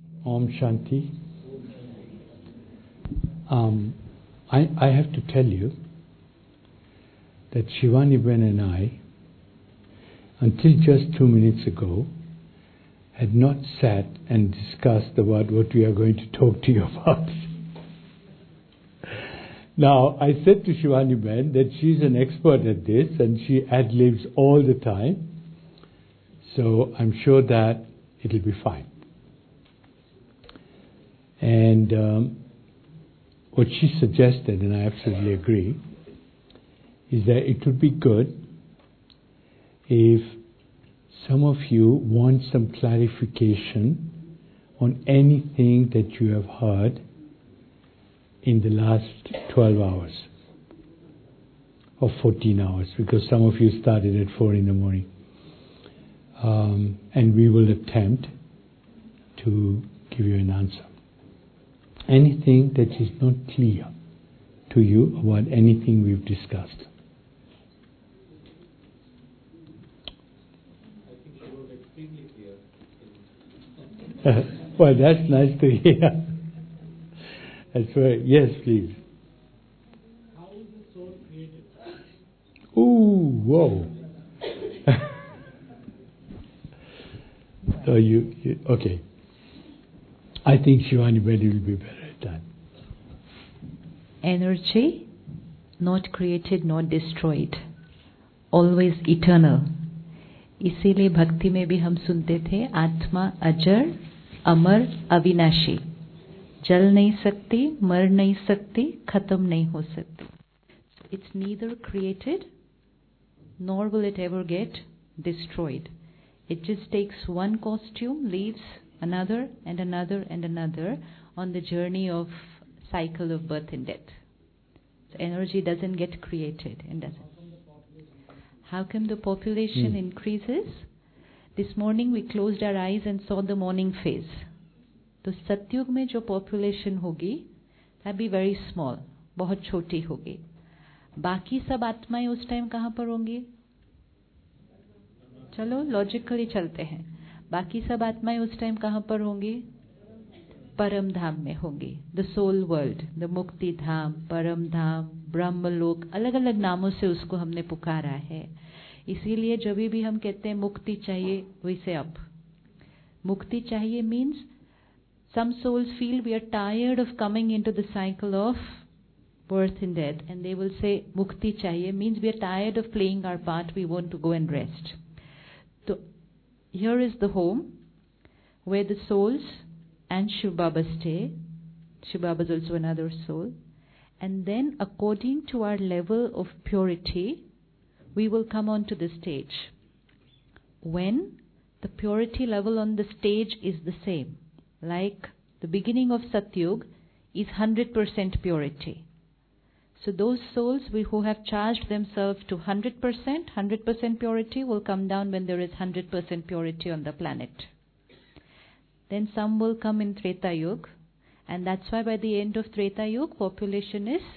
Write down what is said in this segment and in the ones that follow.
Om Shanti. I have to tell you that Shivani Ben and I, until just 2 minutes ago, had not sat and discussed about what we are going to talk to you about. Now, I said to Shivani Ben that she's an expert at this and she ad-libs all the time. So I'm sure that it'll be fine. And what she suggested, and I absolutely agree, is that it would be good if some of you want some clarification on anything that you have heard in the last 12 hours or 14 hours, because some of you started at 4 in the morning. And we will attempt to give you an answer. Anything that is not clear to you about anything we've discussed. I think she was extremely clear. Well, that's nice to hear. That's right. Yes, please. How is the soul created? Ooh, whoa. So you okay. I think Shivani Bedi will be better at that. Energy, not created, not destroyed, always eternal. इसीलिए भक्ति में भी हम सुनते थे आत्मा अजर, अमर, अविनाशी, जल नहीं सकती, मर नहीं सकती, खत्म नहीं हो सकती. It's neither created nor will it ever get destroyed. It just takes one costume, leaves another and another and another on the journey of cycle of birth and death. So energy doesn't get created and doesn't. How come the population increases? This morning we closed our eyes and saw the morning phase. तो सतयुग में जो population होगी, that be very small, बहुत छोटी होगी. बाकी सब आत्माएं उस टाइम कहाँ पर होंगी? चलो लॉजिकली चलते हैं. बाकी सब आत्माएं उस टाइम कहाँ पर होंगी? परम धाम में होंगी. द सोल वर्ल्ड, द मुक्ति धाम, परम धाम, ब्रह्मलोक, अलग अलग नामों से उसको हमने पुकारा है. इसीलिए जब भी हम कहते हैं मुक्ति चाहिए, वैसे अब मुक्ति चाहिए means some souls feel we are tired of coming into the cycle of birth and death, and they will say mukti chahiye means we are tired of playing our part, we want to go and rest. So here is the home where the souls and Shiv Baba stay. Shiv Baba is also another soul. And then according to our level of purity, we will come onto the stage. When the purity level on the stage is the same, like the beginning of Satyug is 100% purity. So those souls who have charged themselves to 100% purity will come down when there is 100% purity on the planet. Then some will come in Treta Yuga, and that's why by the end of Treta Yuga, population is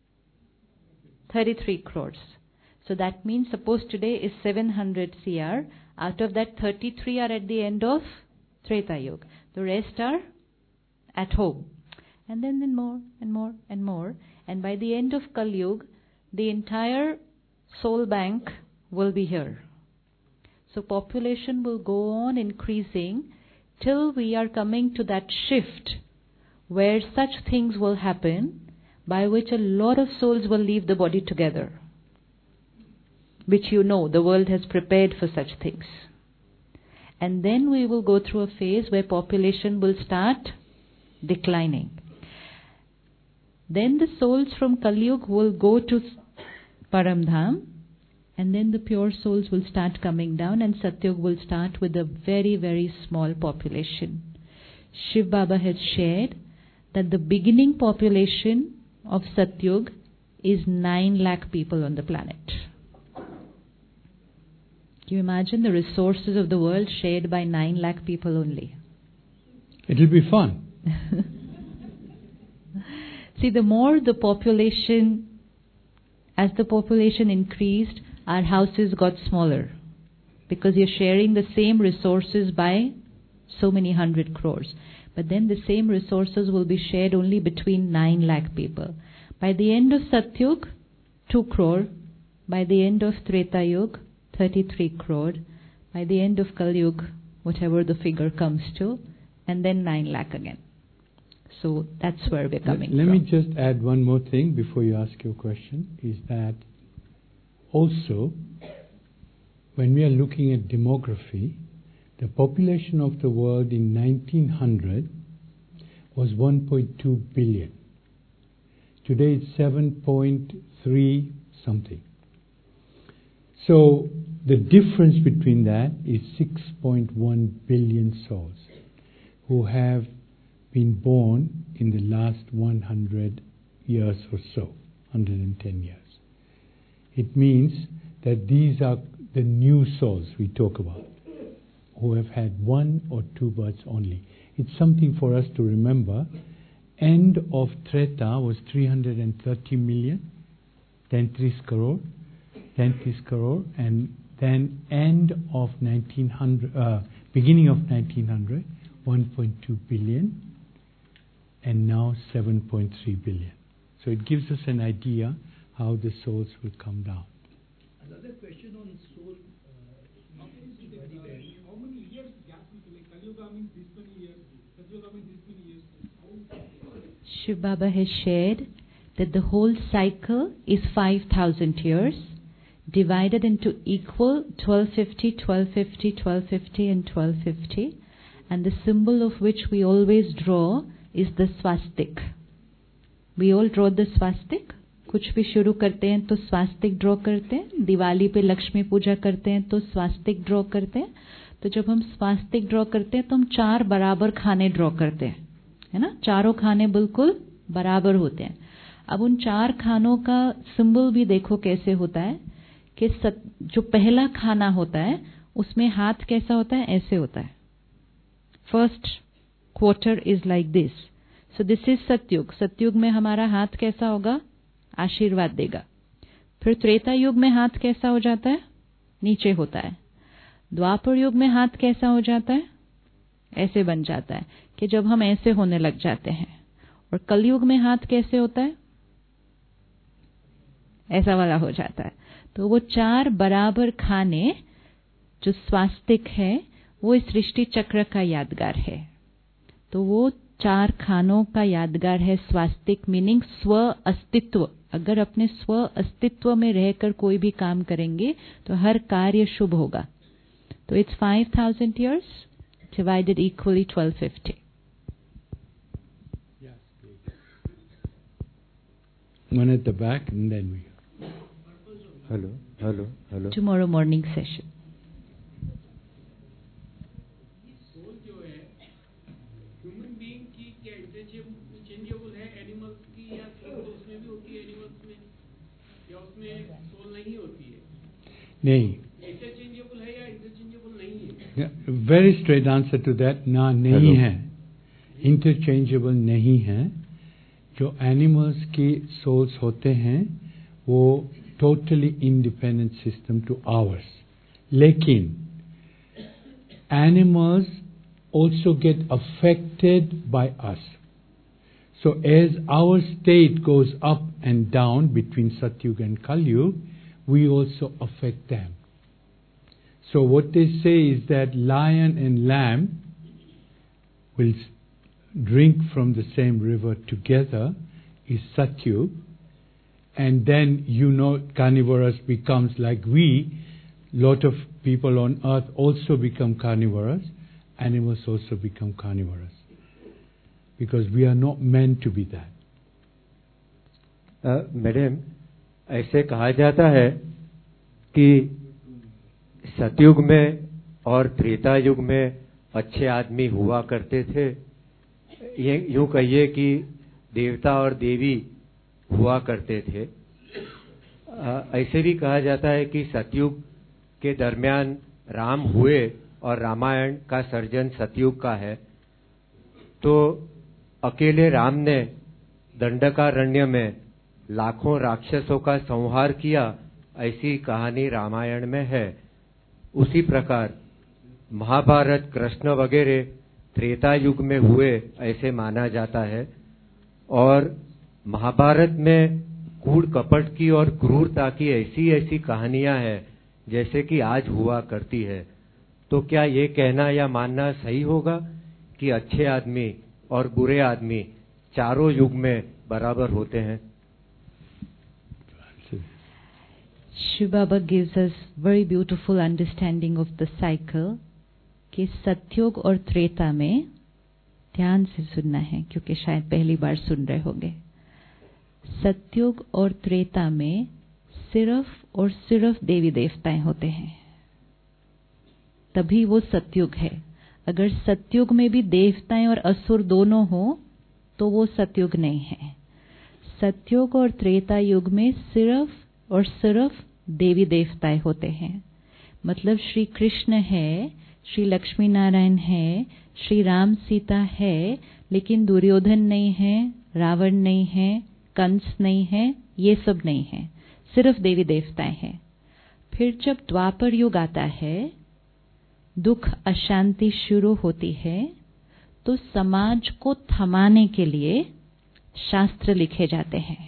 33 crores. So that means suppose today is 700 CR, out of that 33 are at the end of Treta Yuga. The rest are at home. And then more and more and more. And by the end of Kali Yuga, the entire soul bank will be here. So population will go on increasing till we are coming to that shift where such things will happen by which a lot of souls will leave the body together. Which the world has prepared for such things. And then we will go through a phase where population will start declining. Then the souls from Kali Yuga will go to Paramdham, and then the pure souls will start coming down, and Satyug will start with a very, very small population. Shiv Baba has shared that the beginning population of Satyug is 9 lakh people on the planet. Can you imagine the resources of the world shared by 9 lakh people only? It'll be fun. See, the more the population, as the population increased, our houses got smaller because you're sharing the same resources by so many 100 crores. but then the same resources will be shared only between 9 lakh people. By the end of Satyug, 2 crore. By the end of Treta Yuga, 33 crore. By the end of Kali Yuga, whatever the figure comes to, and then 9 lakh again. So that's where we're coming Let from. me just add one more thing before you ask your question, is that also when we are looking at demography, the population of the world in 1900 was 1.2 billion. Today it's 7.3 something. So the difference between that is 6.1 billion souls who have been born in the last 100 years or so, 110 years. It means that these are the new souls we talk about, who have had 1 or 2 births only. It's something for us to remember. End of Treta was 330 million, 33 crore, and then end of 1900, beginning of 1900, 1.2 billion, and now 7.3 billion. So it gives us an idea how the souls will come down. Another question on soul. How many years gap will be? Like Kali Yuga means this many years, Satyuga means this many years. Shiv Baba has shared that the whole cycle is 5,000 years, divided into equal 1250, 1250, 1250 and 1250, and the symbol of which we always draw is the swastik. We all draw the swastik. कुछ भी शुरू करते हैं तो स्वास्तिक draw करते हैं. दिवाली पे लक्ष्मी पूजा करते हैं तो स्वास्तिक ड्रॉ करते हैं. तो जब हम स्वास्तिक ड्रॉ करते हैं तो हम 4 बराबर खाने ड्रॉ करते हैं, है ना. चारों खाने बिल्कुल बराबर होते हैं. अब उन 4 खानों का सिंबल भी देखो कैसे होता है कि जो पहला खाना होता है उसमें हाथ कैसा होता है, ऐसे होता है. First quarter is like this. So this is Satyug. Satyug में हमारा हाथ कैसा होगा, आशीर्वाद देगा. फिर त्रेता युग में हाथ कैसा हो जाता है, नीचे होता है. द्वापर युग में हाथ कैसा हो जाता है, ऐसे बन जाता है कि जब हम ऐसे होने लग जाते हैं. और कलयुग में हाथ कैसे होता है, ऐसा वाला हो जाता है. तो वो 4 बराबर खाने जो स्वास्तिक है वो इस सृष्टि चक्र का यादगार है. तो वो 4 खानों का यादगार है स्वास्तिक, मीनिंग स्व अस्तित्व. अगर अपने स्व अस्तित्व में रहकर कोई भी काम करेंगे तो हर कार्य शुभ होगा. तो it's 5,000 years divided equally 1250. Yes, please. One at the back and then we. Hello. Tomorrow morning session. Soul जो है ह्यूमन बीइंग की क्या इंटरचेंजेबल है एनिमल्स की, या सोल तो उसमें भी होती है एनिमल्स में, या उसमें सोल नहीं होती है? नहीं. इंटरचेंजेबल है या इंटरचेंजेबल नहीं है? Very straight answer to that, ना नहीं है. इंटरचेंजेबल नहीं है. जो एनिमल्स की सोल्स होते हैं वो totally independent system to ours. लेकिन animals also get affected by us. So as our state goes up and down between Satyuga and Kalyuga, we also affect them. So what they say is that lion and lamb will drink from the same river together is Satyuga, and then carnivorous becomes like we. Lot of people on earth also become carnivorous. Animals also become carnivorous because we are not meant to be that. Madam, ऐसे कहा जाता है कि सतयुग में और त्रेता युग में अच्छे आदमी हुआ करते थे. ये यूं कहिए कि देवता और देवी हुआ करते थे. ऐसे भी कहा जाता है कि सतयुग के दरमियान राम हुए और रामायण का सर्जन सतयुग का है. तो अकेले राम ने दंडकारण्य में लाखों राक्षसों का संहार किया, ऐसी कहानी रामायण में है. उसी प्रकार महाभारत, कृष्ण वगैरह त्रेता युग में हुए ऐसे माना जाता है, और महाभारत में कूड़ कपट की और क्रूरता की ऐसी ऐसी कहानियां हैं जैसे कि आज हुआ करती है। तो क्या ये कहना या मानना सही होगा कि अच्छे आदमी और बुरे आदमी चारों युग में बराबर होते हैं? Shiv Baba gives us very beautiful understanding of the cycle कि सतयुग और त्रेता में, ध्यान से सुनना है क्योंकि शायद पहली बार सुन रहे होंगे, सतयुग और त्रेता में सिर्फ और सिर्फ देवी देवताएं होते हैं, तभी वो सतयुग है। अगर सतयुग में भी देवताएं और असुर दोनों हो तो वो सतयुग नहीं है। सतयुग और त्रेता युग में सिर्फ और सिर्फ देवी देवताएं होते हैं। मतलब श्री कृष्ण है, श्री लक्ष्मी नारायण है, श्री राम सीता है, लेकिन दुर्योधन नहीं है, रावण नहीं है, कंस नहीं है, ये सब नहीं है, सिर्फ देवी देवताएं हैं। फिर जब द्वापर युग आता है, दुख अशांति शुरू होती है, तो समाज को थमाने के लिए शास्त्र लिखे जाते हैं।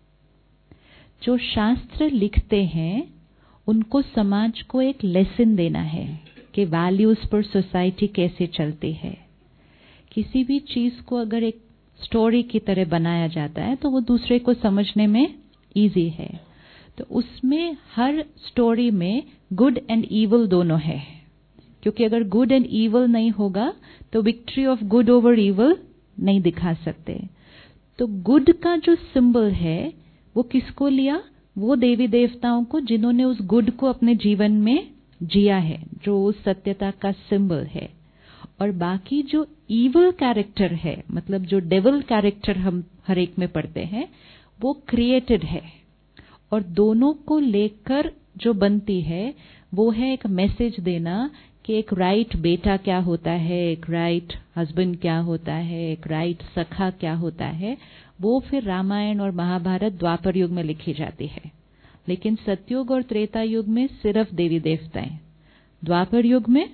जो शास्त्र लिखते हैं उनको समाज को एक लेसन देना है कि वैल्यूज पर सोसाइटी कैसे चलती है। किसी भी चीज को अगर एक स्टोरी की तरह बनाया जाता है तो वो दूसरे को समझने में इजी है। तो उसमें हर स्टोरी में गुड एंड इविल दोनों है, क्योंकि अगर गुड एंड इविल नहीं होगा तो victory of good over evil नहीं दिखा सकते। तो गुड का जो सिंबल है वो किसको लिया? वो देवी देवताओं को जिन्होंने उस गुड को अपने जीवन में जिया है, जो उस सत्यता का सिंबल है। और बाकी जो इविल कैरेक्टर है, मतलब जो डेविल कैरेक्टर हम हर एक में पढ़ते हैं, वो क्रिएटेड है। और दोनों को लेकर जो बनती है वो है एक मैसेज देना कि एक राइट बेटा क्या होता है, एक राइट हस्बैंड क्या होता है, एक राइट सखा क्या होता है। वो फिर रामायण और महाभारत द्वापर युग में लिखी जाती है। लेकिन सतयुग और त्रेता युग में सिर्फ देवी देवताएं। द्वापर युग में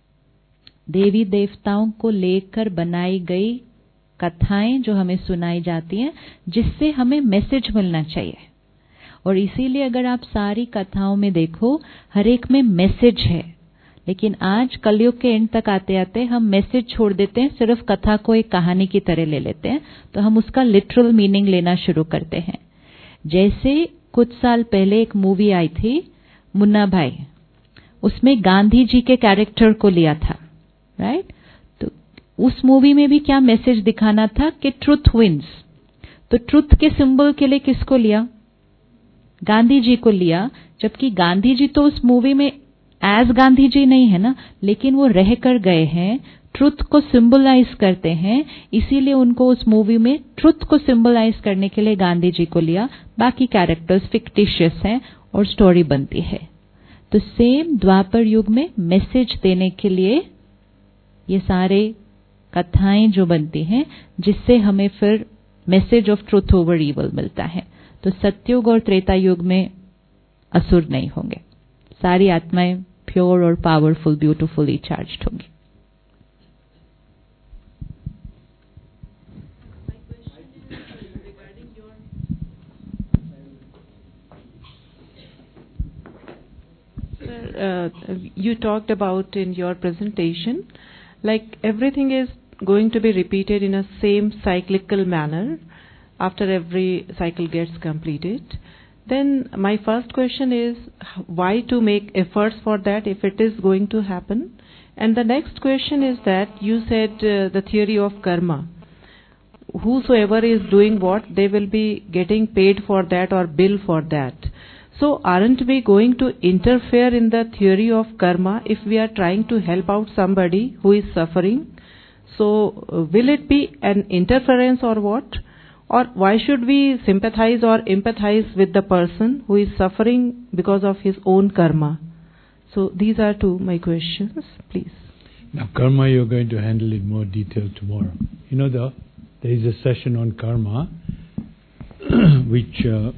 देवी देवताओं को लेकर बनाई गई कथाएं जो हमें सुनाई जाती हैं, जिससे हमें मैसेज मिलना चाहिए। और इसीलिए अगर आप सारी कथाओं में देखो, हर एक में मैसेज है। लेकिन आज कलयुग के एंड तक आते आते हम मैसेज छोड़ देते हैं, सिर्फ कथा को एक कहानी की तरह ले लेते हैं, तो हम उसका लिटरल मीनिंग लेना शुरू करते हैं। जैसे कुछ साल पहले एक मूवी आई थी मुन्ना भाई, उसमें गांधी जी के कैरेक्टर को लिया था, राइट? तो उस मूवी में भी क्या मैसेज दिखाना था कि ट्रुथ विंस। तो ट्रुथ के सिंबल के लिए किसको लिया? गांधी जी को लिया, जबकि गांधी जी तो उस मूवी में एज गांधी जी नहीं है ना, लेकिन वो रह कर गए हैं, ट्रुथ को सिंबलाइज करते हैं, इसीलिए उनको उस मूवी में ट्रुथ को सिंबलाइज करने के लिए गांधी जी को लिया। बाकी कैरेक्टर्स फिक्टिशियस हैं और स्टोरी बनती है। तो सेम द्वापर युग में मैसेज देने के लिए ये सारे कथाएं जो बनती हैं, जिससे हमें फिर message of truth over evil मिलता है। तो सतयुग और त्रेता युग में असुर नहीं होंगे, सारी आत्माएं प्योर और पावरफुल ब्यूटीफुली चार्ज्ड होंगी। You talked about in your presentation, like everything is going to be repeated in a same cyclical manner after every cycle gets completed. Then my first question is, why to make efforts for that if it is going to happen? And the next question is that you said the theory of karma. Whosoever is doing what, they will be getting paid for that or bill for that. So aren't we going to interfere in the theory of karma if we are trying to help out somebody who is suffering? So will it be an interference or what? Or why should we sympathize or empathize with the person who is suffering because of his own karma? So these are two my questions, please. Now karma you're going to handle in more detail tomorrow. You know, there is a session on karma which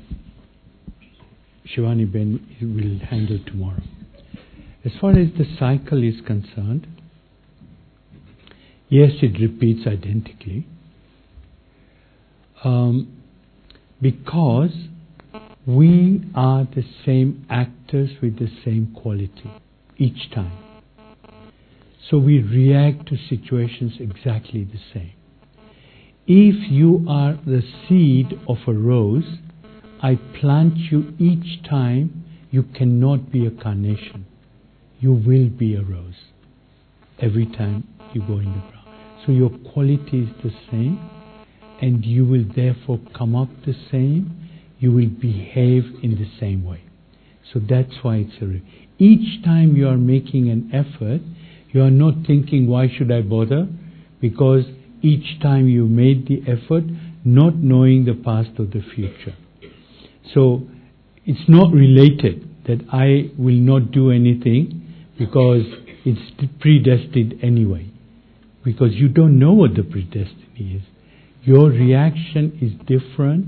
Shivani Ben will handle tomorrow. As far as the cycle is concerned, yes, it repeats identically. Because we are the same actors with the same quality each time. So we react to situations exactly the same. If you are the seed of a rose, I plant you each time, you cannot be a carnation. You will be a rose every time you go in the ground. So your quality is the same, and you will therefore come up the same, you will behave in the same way. So that's why it's each time you are making an effort, you are not thinking, why should I bother? Because each time you made the effort, not knowing the past or the future. So it's not related that I will not do anything because it's predestined anyway. Because you don't know what the predestiny is. Your reaction is different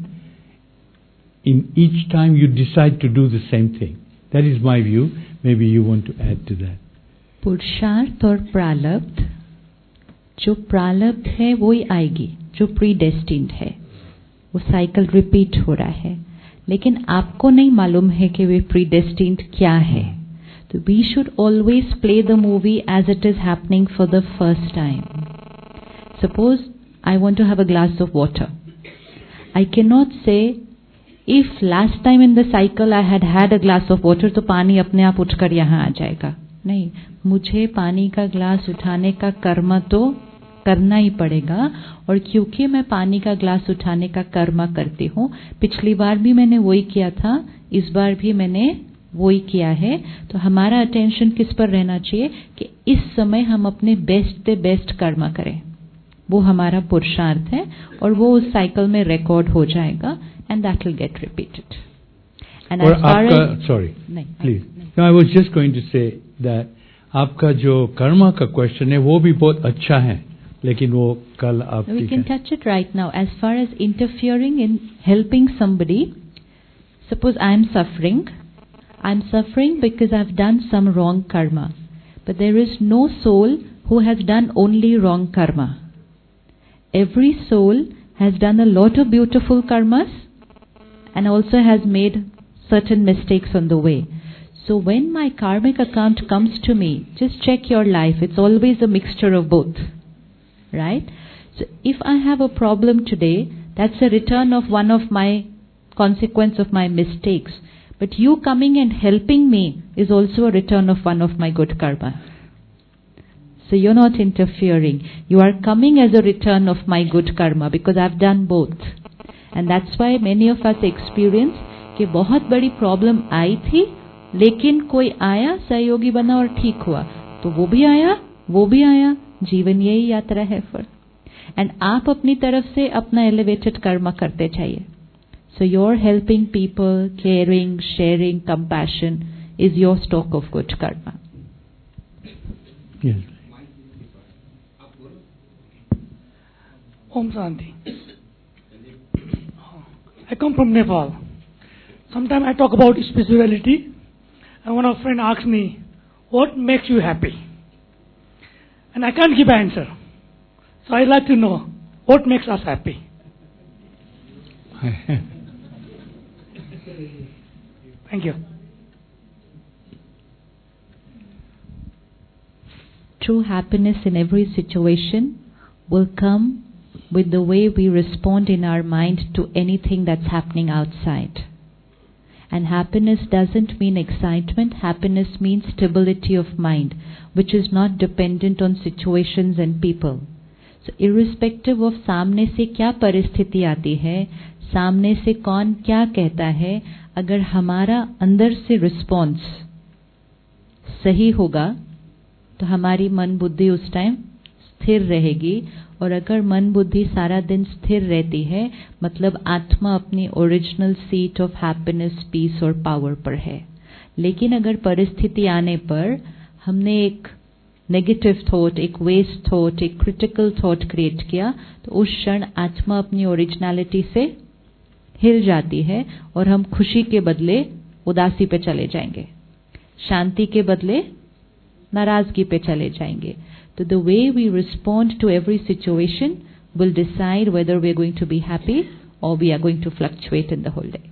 in each time you decide to do the same thing. That is my view. Maybe you want to add to that. पुरुषार्थ और प्रारब्ध, जो प्रारब्ध है वही आएगी, जो प्रीडेस्टिन्ड है, वो साइकिल रिपीट हो रहा है, लेकिन आपको नहीं मालूम है कि वे प्रीडेस्टिन्ड क्या है. तो we should always play the movie as it is happening for the first time. Suppose I want to have a glass of water. I cannot say, if last time in the cycle I had had a glass of water, तो पानी अपने आप उठकर यहाँ आ जाएगा. नहीं, मुझे पानी का ग्लास उठाने का कर्म तो करना ही पड़ेगा. और क्योंकि मैं पानी का ग्लास उठाने का कर्म करती हूँ, पिछली बार भी मैंने वही किया था, इस बार भी मैंने वही किया है. तो हमारा अटेंशन किस पर रहना चाहिए कि इस समय हम अपने बेस्ट कर्म करें. वो हमारा पुरुषार्थ है और वो उस साइकिल में रिकॉर्ड हो जाएगा, and that will get repeated. And और आपका, sorry please, I was just going to say that आपका जो कर्मा का क्वेश्चन है वो भी बहुत अच्छा है, लेकिन वो कल आप we can touch it right now. As far as interfering in helping somebody, suppose I am suffering because I have done some wrong karma, but there is no soul who has done only wrong karma. Every soul has done a lot of beautiful karmas and also has made certain mistakes on the way. So when my karmic account comes to me, just check your life. It's always a mixture of both. Right? So if I have a problem today, that's a return of one of my consequence of my mistakes. But you coming and helping me is also a return of one of my good karma. So you're not interfering. You are coming as a return of my good karma because I've done both. And that's why many of us experience कि बहुत बड़ी problem आई थी, लेकिन कोई आया, सहयोगी बना और ठीक हुआ. तो वो भी आया. जीवन यही यात्रा है फिर. एंड आप अपनी तरफ से अपना एलिवेटेड कर्म करते जाइए. So your helping people, caring, sharing, compassion is your stock of good karma. Yes. Om Shanti. I come from Nepal. Sometimes I talk about spirituality, and one of friends asks me, what makes you happy? And I can't give an answer. So I'd like to know, what makes us happy? Thank you. True happiness in every situation will come with the way we respond in our mind to anything that's happening outside. And happiness doesn't mean excitement. Happiness means stability of mind, which is not dependent on situations and people. So irrespective of सामने से क्या परिस्थिति आती है, सामने से कौन क्या कहता है, अगर हमारा अंदर से रिस्पॉन्स सही होगा तो हमारी मन बुद्धि उस टाइम स्थिर रहेगी. और अगर मन बुद्धि सारा दिन स्थिर रहती है, मतलब आत्मा अपनी original seat of happiness, peace और पावर पर है. लेकिन अगर परिस्थिति आने पर हमने एक नेगेटिव थॉट, एक वेस्ट थॉट, एक क्रिटिकल थॉट क्रिएट किया, तो उस क्षण आत्मा अपनी ओरिजिनलिटी से हिल जाती है और हम खुशी के बदले उदासी पे चले जाएंगे, शांति के बदले नाराजगी पे चले जाएंगे. तो the way we respond to every situation will decide whether we are going to be happy or we are going to fluctuate in the whole day.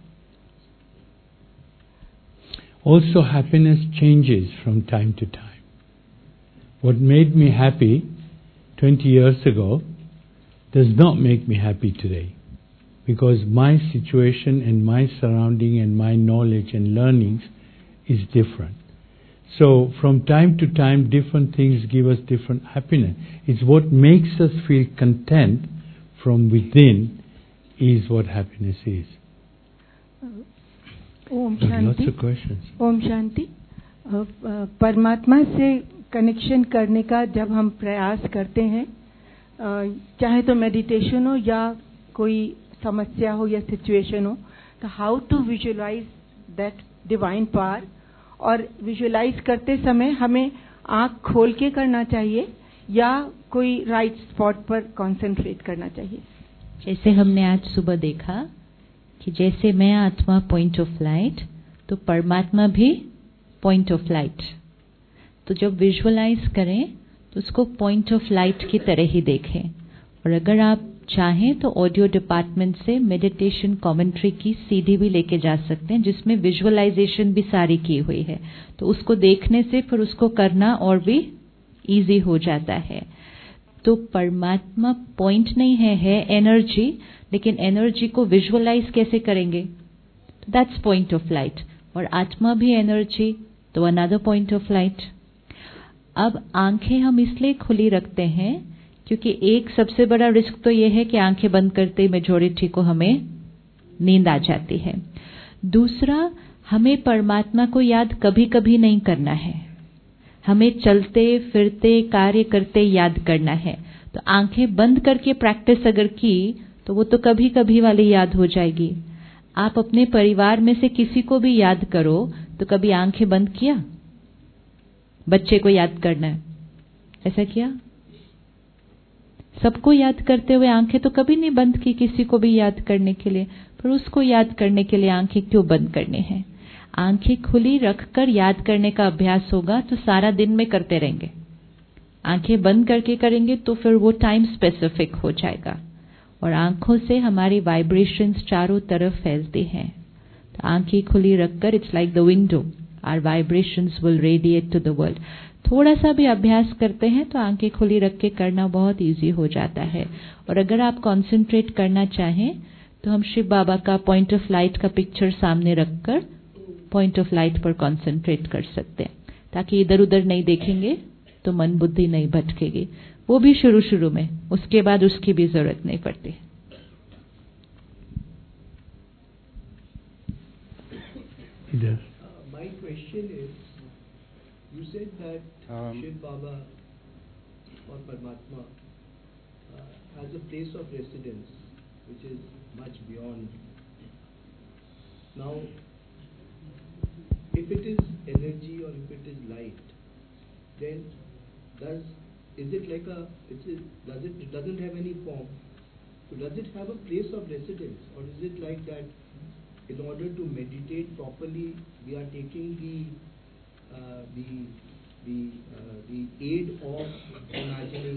Also, happiness changes from time to time. What made me happy 20 years ago does not make me happy today, because my situation and my surrounding and my knowledge and learnings is different. So from time to time different things give us different happiness. It's what makes us feel content from within is what happiness is. Om Lots shanti. of questions. Om shanti. परमात्मा से connection करने का जब हम प्रयास करते हैं, चाहे तो मेडिटेशन हो या कोई समस्या हो या सिचुएशन हो, तो how to visualise that divine power. और विजुअलाइज करते समय हमें आंख खोल के करना चाहिए या कोई राइट स्पॉट पर कंसंट्रेट करना चाहिए. जैसे हमने आज सुबह देखा कि जैसे मैं आत्मा पॉइंट ऑफ लाइट, तो परमात्मा भी पॉइंट ऑफ लाइट. तो जब विजुअलाइज करें तो उसको पॉइंट ऑफ लाइट की तरह ही देखें. और अगर आप चाहें तो ऑडियो डिपार्टमेंट से मेडिटेशन कमेंट्री की सीडी भी लेके जा सकते हैं, जिसमें विजुअलाइजेशन भी सारी की हुई है. तो उसको देखने से फिर उसको करना और भी इजी हो जाता है. तो परमात्मा पॉइंट नहीं है एनर्जी. लेकिन एनर्जी को विजुअलाइज कैसे करेंगे? तो दैट्स पॉइंट ऑफ लाइट. और आत्मा भी एनर्जी, तो अनदर पॉइंट ऑफ लाइट. अब आंखें हम इसलिए खुली रखते हैं क्योंकि एक सबसे बड़ा रिस्क तो यह है कि आंखें बंद करते ही मेजॉरिटी को हमें नींद आ जाती है. दूसरा, हमें परमात्मा को याद कभी कभी नहीं करना है, हमें चलते फिरते कार्य करते याद करना है. तो आंखें बंद करके प्रैक्टिस अगर की तो वो तो कभी कभी वाली याद हो जाएगी. आप अपने परिवार में से किसी को भी याद करो तो कभी आंखें बंद किया? बच्चे को याद करना है, ऐसा किया? सबको याद करते हुए आंखें तो कभी नहीं बंद की किसी को भी याद करने के लिए. पर उसको याद करने के लिए आंखें क्यों बंद करनी है? आंखें खुली रखकर याद करने का अभ्यास होगा तो सारा दिन में करते रहेंगे. आंखें बंद करके करेंगे तो फिर वो टाइम स्पेसिफिक हो जाएगा. और आंखों से हमारी वाइब्रेशंस चारों तरफ फैलती हैं. तो आंखें खुली रखकर, it's like the window, our vibrations will radiate to the world. थोड़ा सा भी अभ्यास करते हैं तो आंखें खुली रख के करना बहुत इजी हो जाता है. और अगर आप कंसंट्रेट करना चाहें तो हम शिव बाबा का पॉइंट ऑफ लाइट का पिक्चर सामने रखकर पॉइंट ऑफ लाइट पर कंसंट्रेट कर सकते हैं, ताकि इधर उधर नहीं देखेंगे तो मन बुद्धि नहीं भटकेगी. वो भी शुरू में, उसके बाद उसकी भी जरूरत नहीं पड़ती. My question is, you said that Shiv Baba or Paramatma has a place of residence which is much beyond. Now, if it is energy or if it is light, then it doesn't have any form. So does it have a place of residence, or is it like that in order to meditate properly we are taking the aid of imagining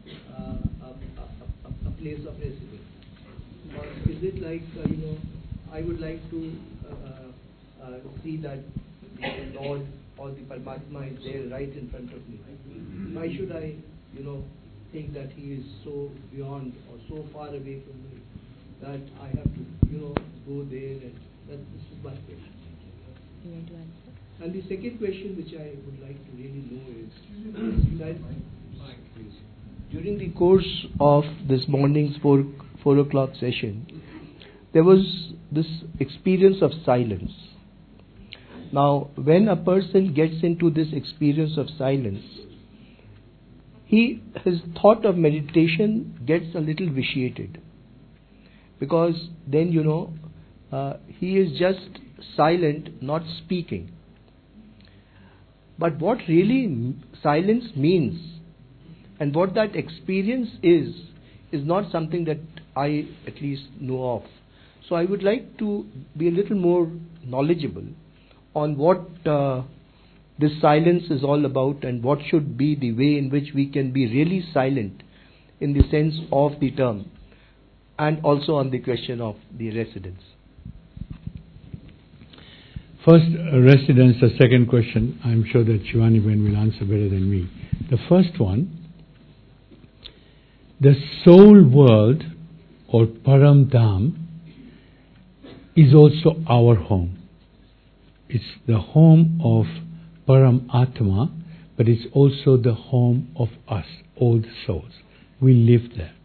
a place of residence? Or is it like, I would like to see that the Lord or the Paramatma is there right in front of me. Why should I, think that he is so beyond or so far away from me that I have to, go there, and this is my question. You want to answer? And the second question which I would like to really know is that during the course of this morning's 4 o'clock session, there was this experience of silence. Now, when a person gets into this experience of silence, his thought of meditation gets a little vitiated, because then he is just silent, not speaking. But what really silence means and what that experience is not something that I at least know of. So I would like to be a little more knowledgeable on what this silence is all about, and what should be the way in which we can be really silent in the sense of the term, and also on the question of the residence. First, residence, the second question, I'm sure that Shivani Ben will answer better than me. The first one, the soul world or Param Dham is also our home. It's the home of Param Atma, but it's also the home of us, all the souls. We live there.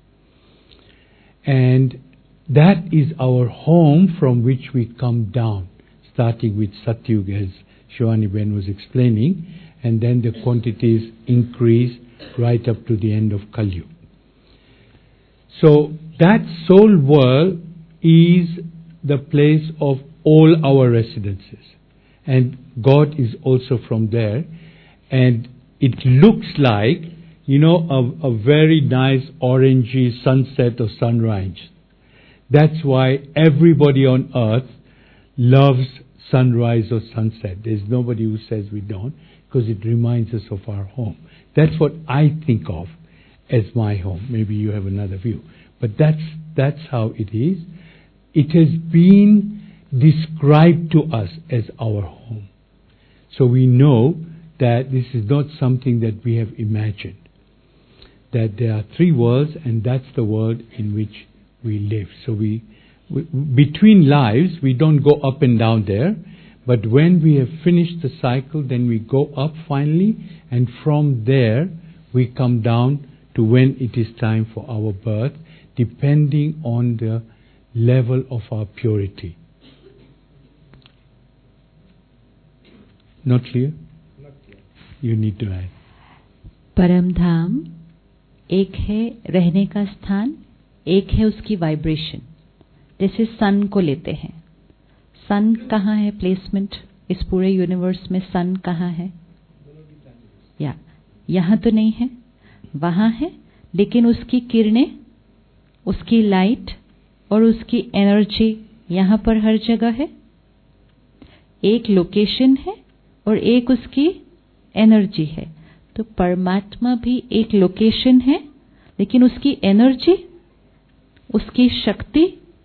And that is our home from which we come down, starting with Satyug, as Shivani Ben was explaining, and then the quantities increase right up to the end of Kali Yuga. So that soul world is the place of all our residences. And God is also from there. And it looks like, a very nice orangey sunset or sunrise. That's why everybody on earth loves sunrise or sunset. There's nobody who says we don't, because it reminds us of our home. That's what I think of as my home. Maybe you have another view. But that's how it is. It has been described to us as our home. So we know that this is not something that we have imagined. That there are three worlds, and that's the world in which we live. So we between lives, we don't go up and down there. But when we have finished the cycle, then we go up finally, and from there we come down to when it is time for our birth, depending on the level of our purity. Not clear? Not clear. You need to add. परम धाम एक है रहने का स्थान, एक है उसकी vibration. जैसे सन को लेते हैं, सन कहाँ है प्लेसमेंट इस पूरे यूनिवर्स में? सन कहाँ है? यहाँ तो नहीं है, वहाँ है, लेकिन उसकी किरणें, उसकी लाइट और उसकी एनर्जी यहाँ पर हर जगह है. एक लोकेशन है और एक उसकी एनर्जी है. तो परमात्मा भी एक लोकेशन है, लेकिन उसकी एनर्जी, उसकी शक्ति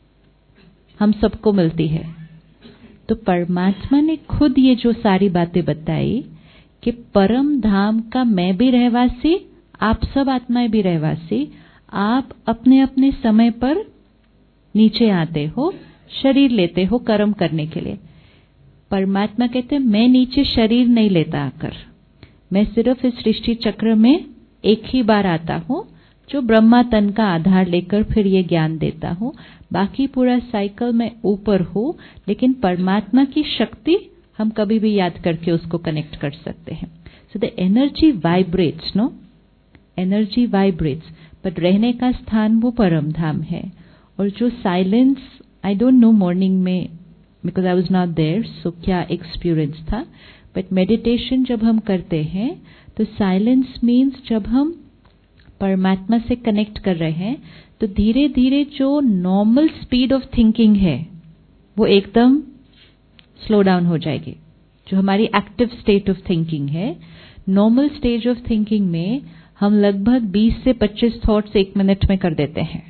हम सबको मिलती है. तो परमात्मा ने खुद ये जो सारी बातें बताई कि परम धाम का मैं भी रहवासी, आप सब आत्माएं भी रहवासी, आप अपने अपने समय पर नीचे आते हो, शरीर लेते हो कर्म करने के लिए. परमात्मा कहते हैं मैं नीचे शरीर नहीं लेता आकर, मैं सिर्फ इस सृष्टि चक्र में एक ही बार आता हूं, जो ब्रह्मा तन का आधार लेकर फिर ये ज्ञान देता हूं. बाकी पूरा साइकिल में ऊपर हूं, लेकिन परमात्मा की शक्ति हम कभी भी याद करके उसको कनेक्ट कर सकते हैं. So the energy vibrates, no energy vibrates, but रहने का स्थान वो परम धाम है. और जो silence, I don't know morning में, because I was not there, so क्या एक्सपीरियंस था, बट मेडिटेशन जब हम करते हैं तो साइलेंस मीन्स जब हम परमात्मा से कनेक्ट कर रहे हैं तो धीरे धीरे जो नॉर्मल स्पीड ऑफ थिंकिंग है वो एकदम स्लो डाउन हो जाएगी. जो हमारी एक्टिव स्टेट ऑफ थिंकिंग है, नॉर्मल स्टेज ऑफ थिंकिंग में हम लगभग 20 से 25 थॉट्स एक मिनट में कर देते हैं.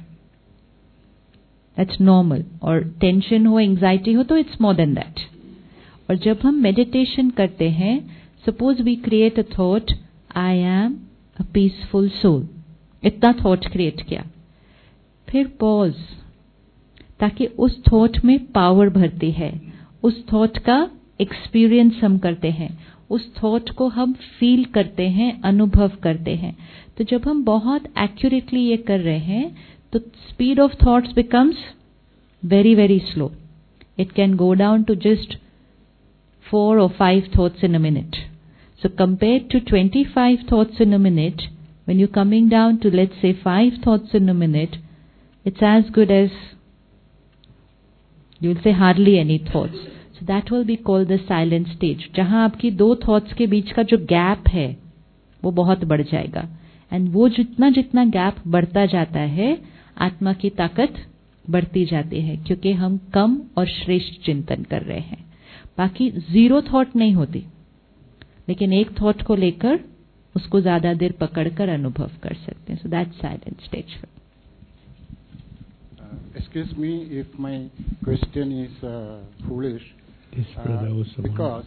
That's normal. और टेंशन हो, एंजाइटी हो तो इट्स मोर देन दैट. और जब हम मेडिटेशन करते हैं, suppose we create a thought, I am a peaceful soul, इतना थॉट क्रिएट किया, फिर पॉज, ताकि उस थॉट में पावर भरती है, उस थॉट का एक्सपीरियंस हम करते हैं, उस थॉट को हम फील करते हैं, अनुभव करते हैं. तो जब हम बहुत एक्यूरेटली ये कर रहे हैं तो speed of thoughts becomes very very slow. It can go down to just 4 or 5 thoughts in a minute. So compared to 25 thoughts in a minute, when you're coming down to, let's say, 5 thoughts in a minute, it's as good as, you'll say, hardly any thoughts. So that will be called the silent stage. जहां आपकी दो thoughts के बीच का जो gap है वो बहुत बढ़ जाएगा. And वो जितना जितना gap बढ़ता जाता है, आत्मा की ताकत बढ़ती जाती है, क्योंकि हम कम और श्रेष्ठ चिंतन कर रहे हैं. बाकी जीरो थॉट नहीं होती. लेकिन एक थॉट को लेकर उसको ज्यादा देर पकड़कर अनुभव कर सकते हैं. So that silent stage. Excuse me if my question is foolish. This brother also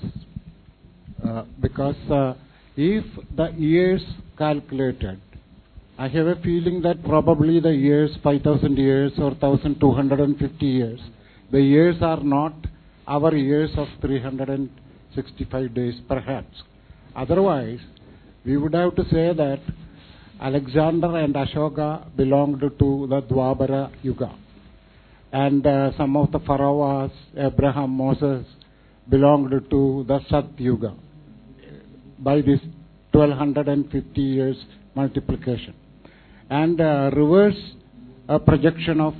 because if the years calculated, I have a feeling that probably the years 5,000 years or 1,250 years, the years are not our years of 365 days perhaps. Otherwise, we would have to say that Alexander and Ashoka belonged to the Dwapara Yuga. And some of the pharaohs, Abraham, Moses, belonged to the Sat Yuga by this 1250 years multiplication. And reverse projection of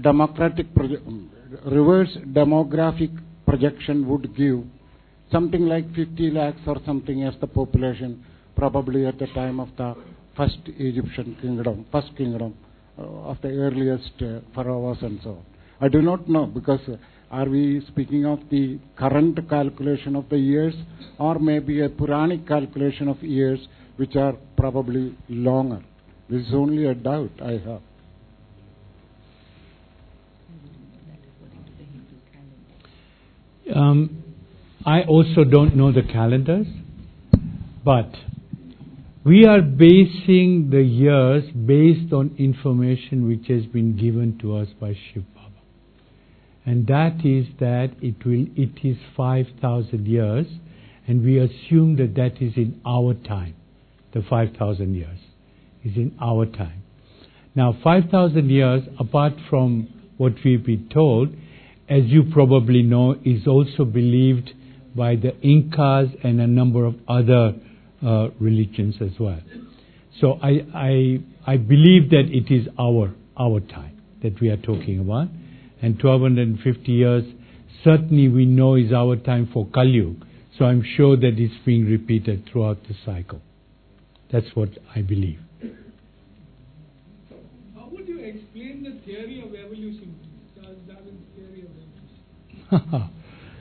reverse demographic projection would give something like 50 lakhs or something as the population probably at the time of the first Egyptian kingdom, first kingdom of the earliest pharaohs and so on. I do not know, because are we speaking of the current calculation of the years or maybe a Puranic calculation of years which are probably longer? This is only a doubt I have. I also don't know the calendars, but we are basing the years based on information which has been given to us by Shiv Baba. And that is that it is 5,000 years, and we assume that that is in our time. The 5,000 years is in our time. Now 5,000 years, apart from what we've been told, as you probably know, is also believed by the Incas and a number of other religions as well. So I believe that it is our time that we are talking about, and 1250 years certainly we know is our time for Kali Yuga. So I'm sure that it's being repeated throughout the cycle. That's what I believe. How would you explain the theory of evolution, Charles Darwin's theory of evolution?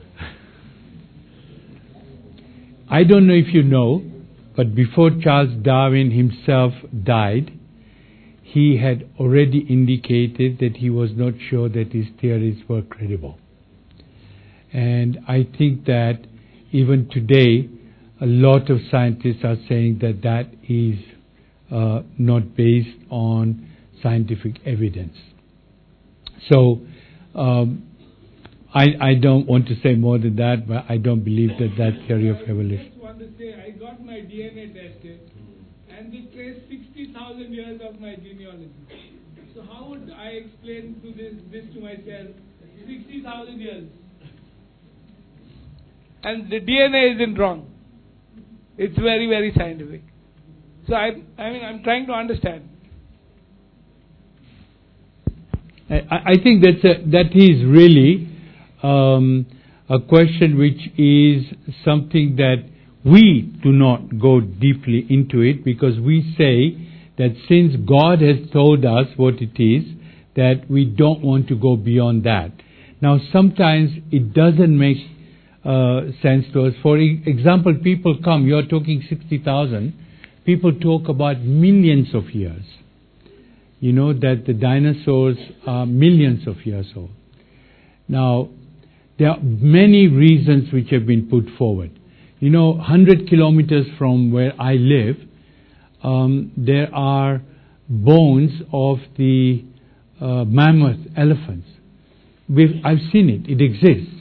I don't know if you know, but before Charles Darwin himself died, he had already indicated that he was not sure that his theories were credible. And I think that even today, a lot of scientists are saying that that is not based on scientific evidence. So I don't want to say more than that, but I don't believe that that theory of evolution. I just want to say, I got my DNA tested, and they traced 60,000 years of my genealogy. So how would I explain this to myself? 60,000 years. And the DNA isn't wrong. It's very, very scientific. So I'm trying to understand. I think that is really a question which is something that we do not go deeply into it, because we say that since God has told us what it is, that we don't want to go beyond that. Now sometimes it doesn't make sense to us. For example, people come, you're talking 60,000, people talk about millions of years. You know that the dinosaurs are millions of years old. Now, there are many reasons which have been put forward. 100 kilometers from where I live, there are bones of the mammoth elephants. I've seen it. It exists.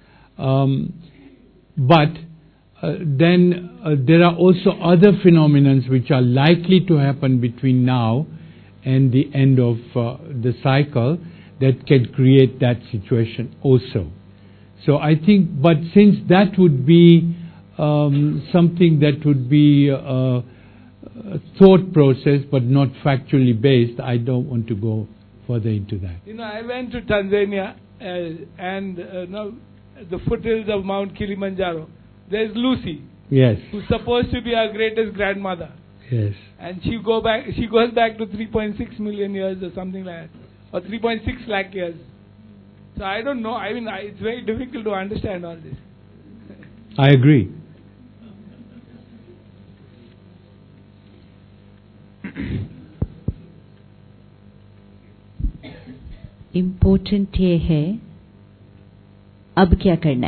But then there are also other phenomena which are likely to happen between now and the end of the cycle that can create that situation also. So I think, but since that would be something that would be a thought process but not factually based, I don't want to go further into that. I went to Tanzania and now the foothills of Mount Kilimanjaro. There's Lucy. Yes. Who's supposed to be our greatest grandmother. Yes. And she goes back to 3.6 million years or something like that, or 3.6 lakh years. So I don't know. It's very difficult to understand all this. I agree. Important ये है अब क्या करना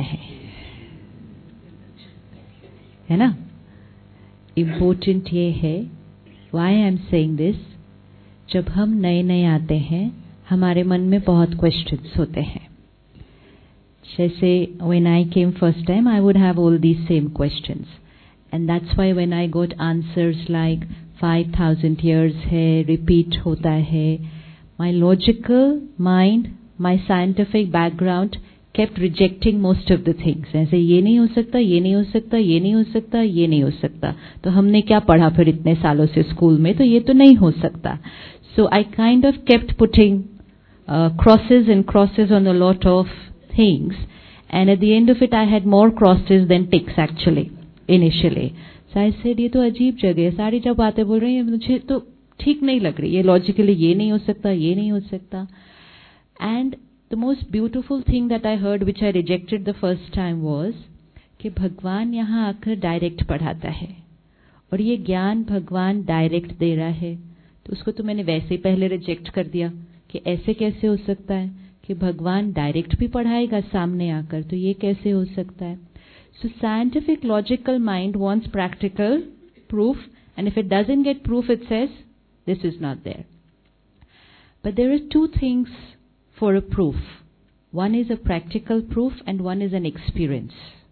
है ना? Important ये है, why I am saying this, जब हम नए नए आते हैं हमारे मन में बहुत क्वेश्चंस होते हैं. जैसे when I came first time I would have all these same questions, and that's why when I got answers like 5000 years है, repeat होता है, my logical mind, my scientific background kept rejecting most of the things. ऐसे ये नहीं हो सकता, ये नहीं हो सकता, ये नहीं हो सकता, ये नहीं हो सकता. तो हमने क्या पढ़ा फिर इतने सालों से स्कूल में, तो ये तो नहीं हो सकता. So I kind of kept putting crosses and crosses on a lot of things, and at the end of it I had more crosses than ticks actually initially. So I said ये तो अजीब जगह है, सारी जब बातें बोल रही हैं मुझे तो ठीक नहीं लग रही, ये लॉजिकली ये नहीं हो सकता, ये नहीं हो सकता. And the most beautiful thing that I heard which I rejected the first time was कि भगवान यहाँ आकर डायरेक्ट पढ़ाता है और ये ज्ञान भगवान डायरेक्ट दे रहा है. तो उसको तो मैंने वैसे ही पहले रिजेक्ट कर दिया कि ऐसे कैसे हो सकता है कि भगवान डायरेक्ट भी पढ़ाएगा सामने आकर, तो ये कैसे हो सकता है. So scientific logical mind wants practical proof, and if it doesn't get proof it says this is not there. But there are two things for a proof. One is a practical proof and one is an experience.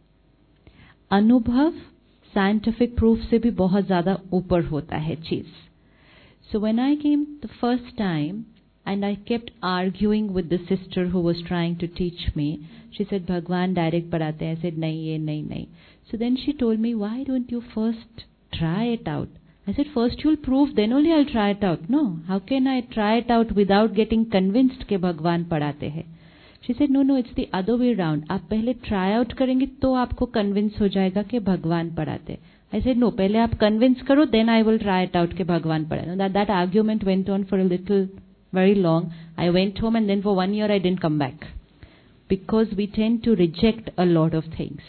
अनुभव scientific proof से भी बहुत ज्यादा ऊपर होता है चीज. So when I came the first time and I kept arguing with the sister who was trying to teach me, she said Bhagwan direct padhate hain. I said nahi, ye nahi, nahi. So then she told me, why don't you first try it out? I said first you'll prove, then only I'll try it out. No, how can I try it out without getting convinced ke Bhagwan padhate hain? She said no, it's the other way round. आप पहले try out करेंगे तो आपको convince हो जाएगा कि भगवान पढ़ाते. I said no, पहले आप convince करो, then I will try it out कि भगवान पढ़ाते. That argument went on for a little, very long. I went home and then for 1 year I didn't come back because we tend to reject a lot of things.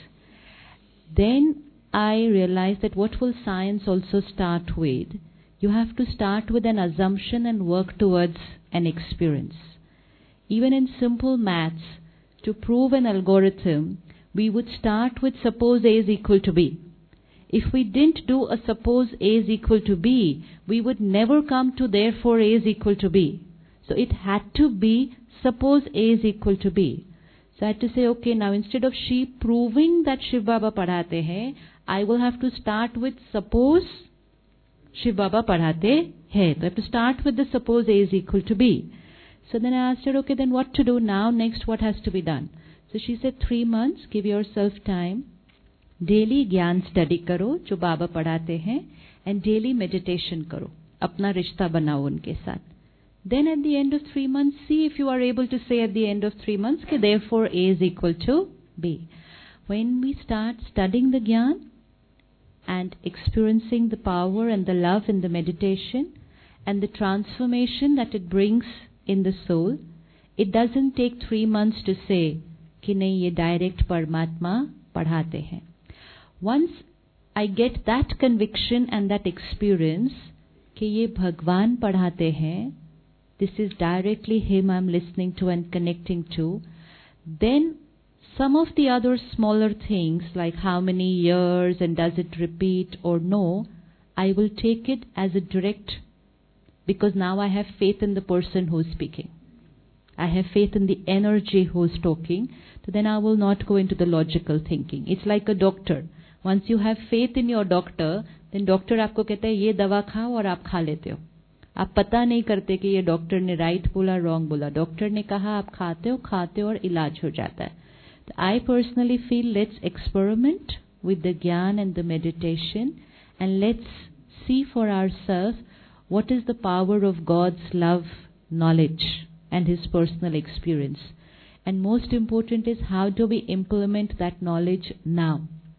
Then I realized that what will science also start with? You have to start with an assumption and work towards an experience. Even in simple maths, to prove an algorithm, we would start with suppose A is equal to B. If we didn't do a suppose A is equal to B, we would never come to therefore A is equal to B. So it had to be suppose A is equal to B. So I had to say, okay, now instead of she proving that Shiv Baba padhate hain, I will have to start with suppose Shiv Baba padhate hain. So I have to start with the suppose A is equal to B. So then I asked her, okay, then what to do now? Next, what has to be done? So she said 3 months, give yourself time. Daily ज्ञान study करो जो बाबा पढ़ाते हैं, and daily meditation करो, अपना रिश्ता बनाओ उनके साथ. Then at the end of 3 months see if you are able to say at the end of 3 months कि therefore A is equal to B. When we start studying the ज्ञान and experiencing the power and the love in the meditation and the transformation that it brings in the soul, it doesn't take 3 months to say कि नहीं ये direct परमात्मा पढ़ाते हैं. Once I get that conviction and that experience कि ये भगवान पढ़ाते हैं, this is directly him I'm listening to and connecting to, then some of the other smaller things like how many years and does it repeat or no, I will take it as a direct, because now I have faith in the person who is speaking. I have faith in the energy who is talking, so then I will not go into the logical thinking. It's like a doctor. Once you have faith in your doctor, then doctor आपको कहता है ये दवा खाओ और आप खा लेते हो. आप पता नहीं करते कि ये डॉक्टर ने राइट बोला रॉन्ग बोला. डॉक्टर ने कहा आप खाते हो और इलाज हो जाता है. तो I personally feel let's experiment with the ज्ञान and the meditation and let's see for ourselves what is the power of God's love, knowledge and His personal experience. And most important is how do we implement that knowledge now.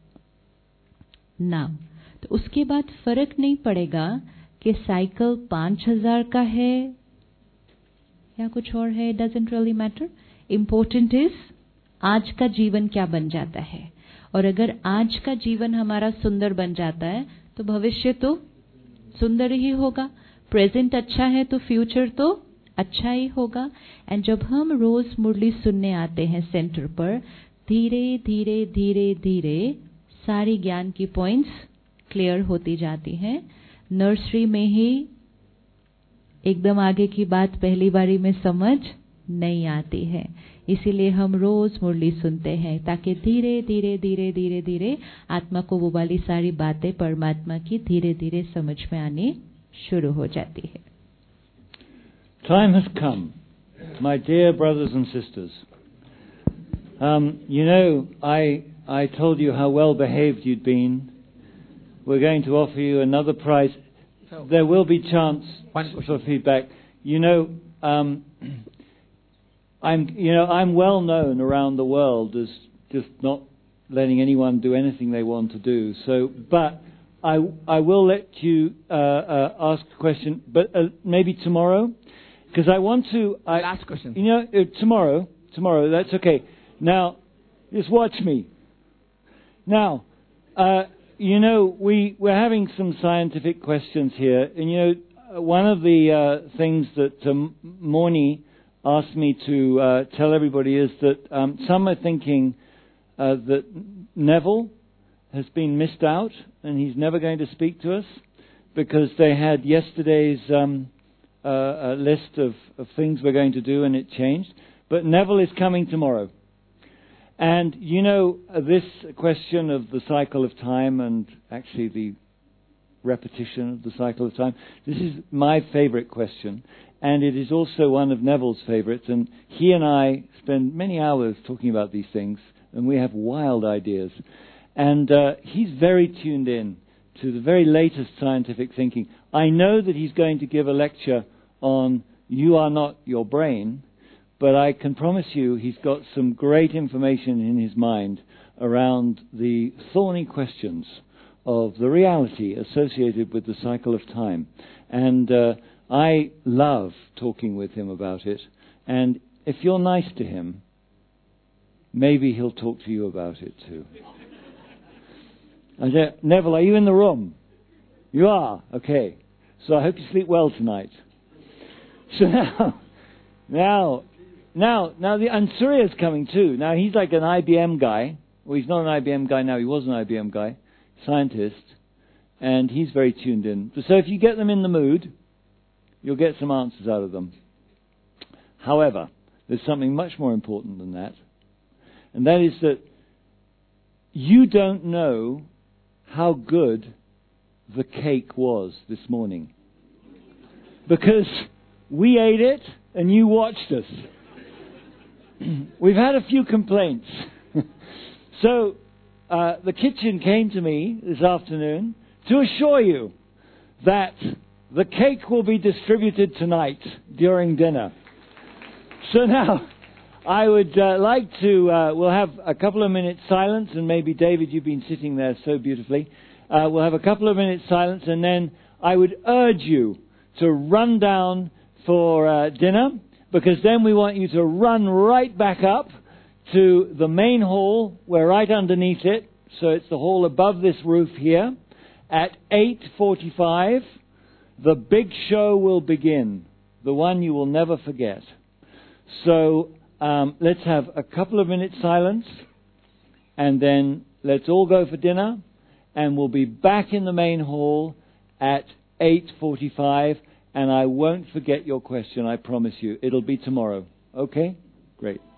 तो उसके बाद फर्क नहीं पड़ेगा कि cycle 5000 का है या कुछ और है. Doesn't really matter. Important is आज का जीवन क्या बन जाता है, और अगर आज का जीवन हमारा सुंदर बन जाता है तो भविष्य तो सुंदर ही होगा. प्रेजेंट अच्छा है तो फ्यूचर तो अच्छा ही होगा। एंड जब हम रोज मुरली सुनने आते हैं सेंटर पर, धीरे धीरे धीरे धीरे सारी ज्ञान की पॉइंट्स क्लियर होती जाती हैं। नर्सरी में ही एकदम आगे की बात पहली बारी में समझ नहीं आती है, इसीलिए हम रोज मुरली सुनते हैं ताकि धीरे धीरे धीरे धीरे धीरे आत्मा को वो वाली सारी बातें परमात्मा की धीरे धीरे समझ में आनी शुरू हो जाती है। Time has come, my dear brothers and sisters. You know, I told you how well behaved you'd been. We're going to offer you another prize. There will be chance for feedback. You know, I'm well known around the world as just not letting anyone do anything they want to do. So, but I will let you ask a question, but maybe tomorrow, because I want to. Last question. You know, tomorrow. That's okay. Now, just watch me. Now, you know, we're having some scientific questions here, and you know, one of the things that Morni asked me to tell everybody is that some are thinking that Neville has been missed out and he's never going to speak to us because they had yesterday's list of things we're going to do and it changed. But Neville is coming tomorrow. And you know, this question of the cycle of time and actually the repetition of the cycle of time, this is my favourite question. And it is also one of Neville's favourites. And he and I spend many hours talking about these things. And we have wild ideas. And he's very tuned in to the very latest scientific thinking. I know that he's going to give a lecture on You Are Not Your Brain. But I can promise you he's got some great information in his mind around the thorny questions of the reality associated with the cycle of time. And I love talking with him about it. And if you're nice to him, maybe he'll talk to you about it too. Neville, are you in the room? You are? Okay. So I hope you sleep well tonight. So now, and Surya's coming too. Now, he's like an IBM guy. Well, he's not an IBM guy now. He was an IBM guy, scientist. And he's very tuned in. So if you get them in the mood, you'll get some answers out of them. However, there's something much more important than that. And that is that you don't know how good the cake was this morning. Because we ate it and you watched us. We've had a few complaints. So the kitchen came to me this afternoon to assure you that the cake will be distributed tonight during dinner. So now, I would like to, we'll have a couple of minutes silence, and maybe David, you've been sitting there so beautifully. We'll have a couple of minutes silence, and then I would urge you to run down for dinner, because then we want you to run right back up to the main hall. We're right underneath it, so it's the hall above this roof here. At 8:45, the big show will begin, the one you will never forget. So let's have a couple of minutes silence, and then let's all go for dinner, and we'll be back in the main hall at 8:45, and I won't forget your question, I promise you. It'll be tomorrow. Okay? Great.